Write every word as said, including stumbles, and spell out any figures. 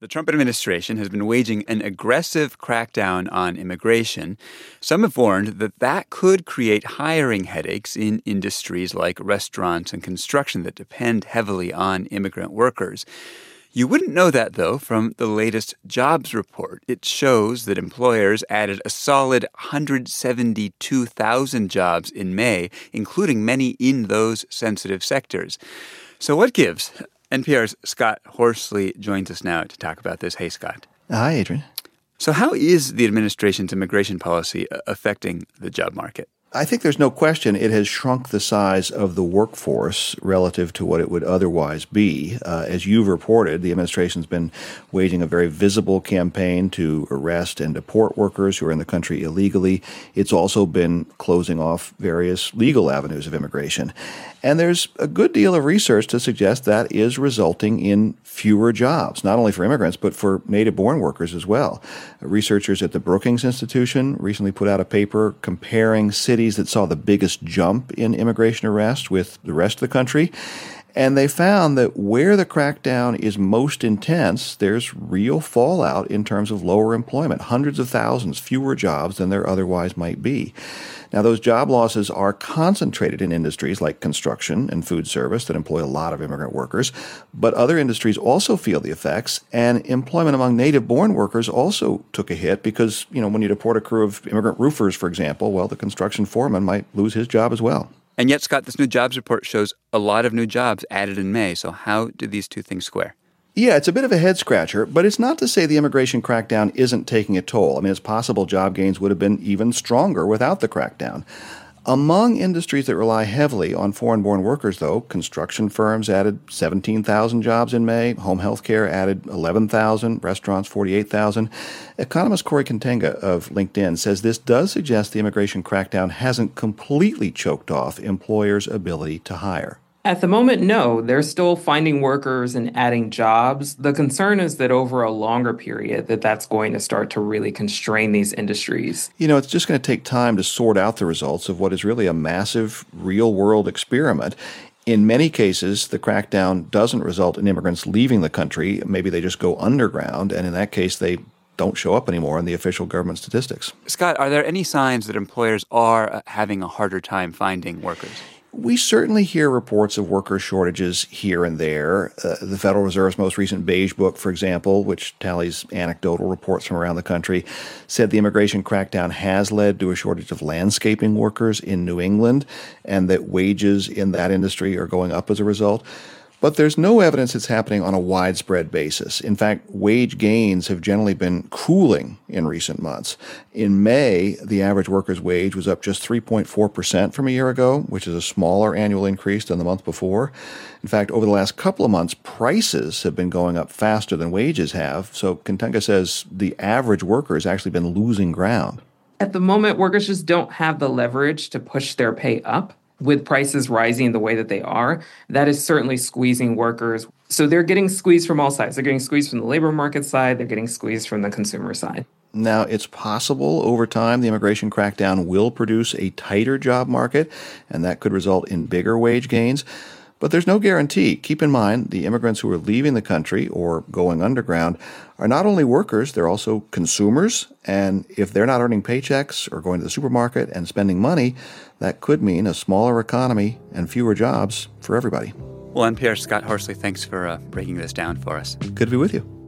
The Trump administration has been waging an aggressive crackdown on immigration. Some have warned that that could create hiring headaches in industries like restaurants and construction that depend heavily on immigrant workers. You wouldn't know that, though, from the latest jobs report. It shows that employers added a solid one hundred seventy-two thousand jobs in May, including many in those sensitive sectors. So what gives? N P R's Scott Horsley joins us now to talk about this. Hey, Scott. Hi, Adrian. So how is the administration's immigration policy affecting the job market? I think there's no question it has shrunk the size of the workforce relative to what it would otherwise be. Uh, as you've reported, the administration's been waging a very visible campaign to arrest and deport workers who are in the country illegally. It's also been closing off various legal avenues of immigration. And there's a good deal of research to suggest that is resulting in fewer jobs, not only for immigrants, but for native-born workers as well. Researchers at the Brookings Institution recently put out a paper comparing cities that saw the biggest jump in immigration arrests with the rest of the country. And they found that where the crackdown is most intense, there's real fallout in terms of lower employment, hundreds of thousands fewer jobs than there otherwise might be. Now, those job losses are concentrated in industries like construction and food service that employ a lot of immigrant workers, but other industries also feel the effects, and employment among native-born workers also took a hit because, you know, when you deport a crew of immigrant roofers, for example, well, the construction foreman might lose his job as well. And yet, Scott, this new jobs report shows a lot of new jobs added in May. So how do these two things square? Yeah, it's a bit of a head-scratcher, but it's not to say the immigration crackdown isn't taking a toll. I mean, it's possible job gains would have been even stronger without the crackdown. Among industries that rely heavily on foreign-born workers, though, construction firms added seventeen thousand jobs in May, home health care added eleven thousand, restaurants forty-eight thousand. Economist Corey Kentenga of LinkedIn says this does suggest the immigration crackdown hasn't completely choked off employers' ability to hire. At the moment, no. They're still finding workers and adding jobs. The concern is that over a longer period, that that's going to start to really constrain these industries. You know, it's just going to take time to sort out the results of what is really a massive real-world experiment. In many cases, the crackdown doesn't result in immigrants leaving the country. Maybe they just go underground, and in that case, they don't show up anymore in the official government statistics. Scott, are there any signs that employers are having a harder time finding workers? We certainly hear reports of worker shortages here and there. Uh, the Federal Reserve's most recent Beige Book, for example, which tallies anecdotal reports from around the country, said the immigration crackdown has led to a shortage of landscaping workers in New England and that wages in that industry are going up as a result. But there's no evidence it's happening on a widespread basis. In fact, wage gains have generally been cooling in recent months. In May, the average worker's wage was up just three point four percent from a year ago, which is a smaller annual increase than the month before. In fact, over the last couple of months, prices have been going up faster than wages have. So Kentenga says the average worker has actually been losing ground. At the moment, workers just don't have the leverage to push their pay up. With prices rising the way that they are, that is certainly squeezing workers. So they're getting squeezed from all sides. They're getting squeezed from the labor market side. They're getting squeezed from the consumer side. Now, it's possible over time the immigration crackdown will produce a tighter job market, and that could result in bigger wage gains. But there's no guarantee. Keep in mind, the immigrants who are leaving the country or going underground are not only workers, they're also consumers. And if they're not earning paychecks or going to the supermarket and spending money, that could mean a smaller economy and fewer jobs for everybody. Well, N P R's Scott Horsley, thanks for uh, breaking this down for us. Good to be with you.